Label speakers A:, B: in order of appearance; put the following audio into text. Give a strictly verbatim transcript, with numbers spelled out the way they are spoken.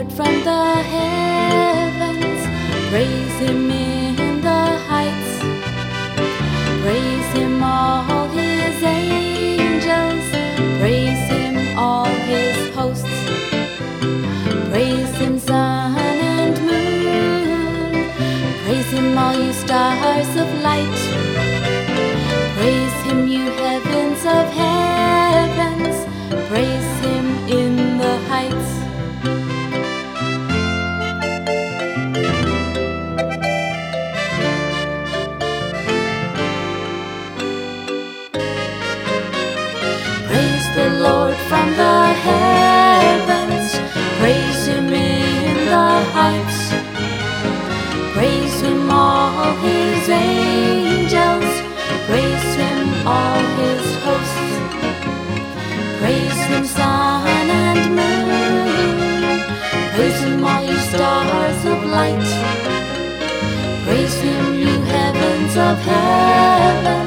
A: Lord from the heavens. Praise Him in the heights. Praise Him, all His angels. Praise Him, all His hosts. Praise Him, sun and moon. Praise Him, all you stars of light. Praise Him, you heavens of heavens. Praise Him in the heights. Praise the Lord from the heavens. Praise Him in the heights. Praise Him, all His angels. Praise Him, all His hosts. Praise Him, sun and moon. Praise Him, all you stars of light. Praise Him, you heavens of heaven.